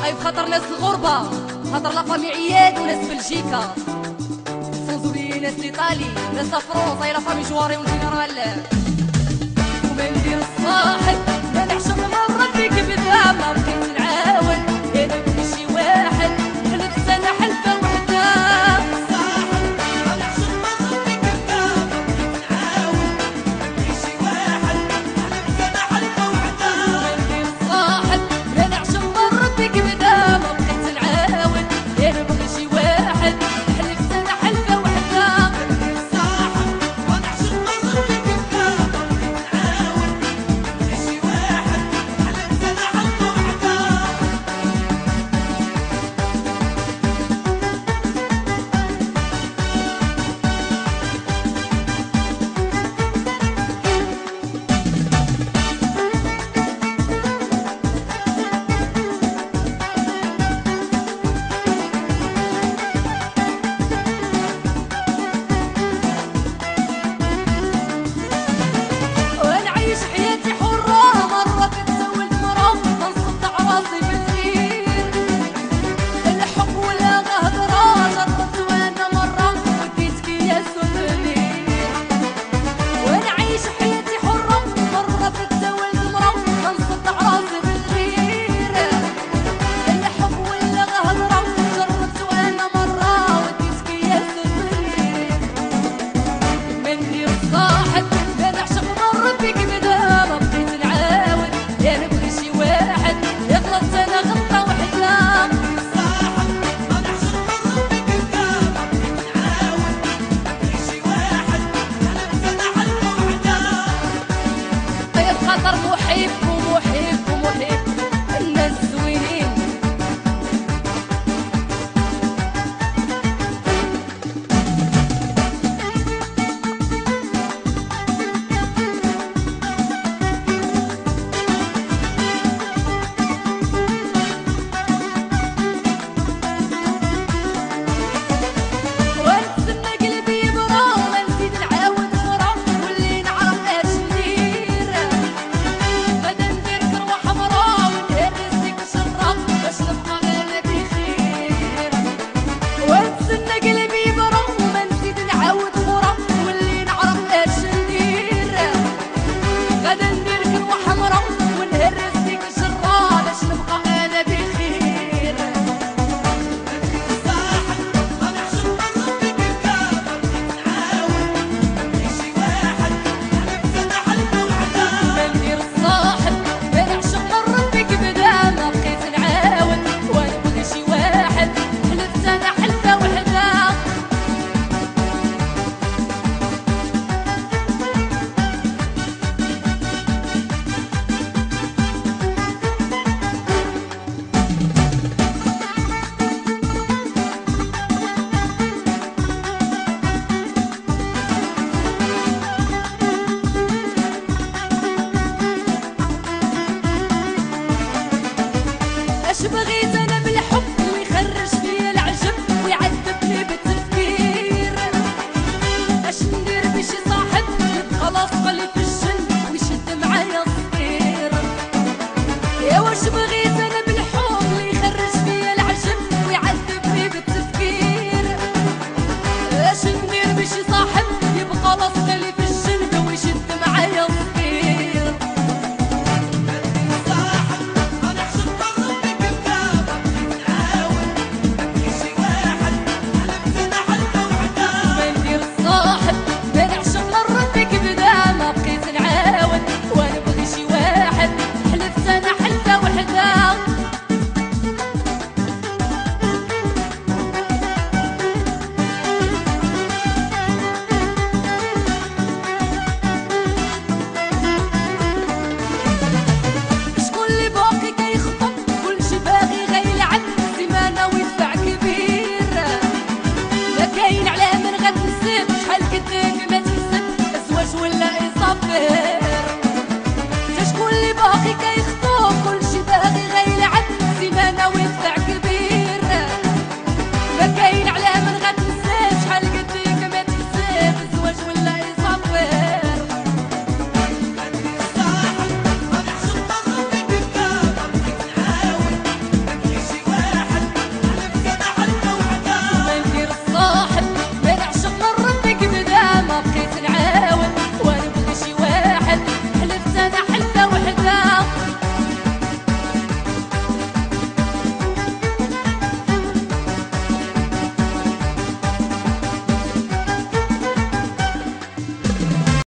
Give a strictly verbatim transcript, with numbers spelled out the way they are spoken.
طيب خاطر ناس الغربة، خاطر لا فامي عياد وناس بلجيكا، سانزولي ناس ايطالي، ناس فرنسا، لا فامي جواري والجنرال. وما ندير الصاحب ما نعشق مرة فيك بدا ما بغيت نعاون، انا بغي شي واحد خلف سنة حلفة وحدة. صاحب ما نعشق مرة فيك بدا ما بغيت نعاون، بغي شي واحد خلف سنة حلفة وحدة. وما ندير الصاحب ما نعشق مرة فيك بدا ما بغيت نعاون، انا بغي شي واحد حلف سنة حلفة وحدة. صاحب ما نعشق مرة فيك بدا ما بغيت نعاون، بغي شي واحد خلف سنة حلفة وحدة. وانا عايش حياتي حرة، مرة كنسول مرة نصدع راسي بالخير، الحب ولا غهضرة جربت وانا مرة وديت كيا سوفونير. وانا عايش حياتي حرة، مرة كنسول مرة نصدع راسي بالخير، الحب ولا غهضرة جربت وانا مرة وديت كيا سوفونير. من ندير الصاحب ما نعشق مرة فيك بدا ما بغيت نعاون، يا نبغي شي واحد يغلط انا غلطة وحدة. صاحب ما نعشق مرة فيك بدا ما بغيت نعاون، بغي شي واحد خلف سنة حلفة وحدة. طيب خاطر محب ومحب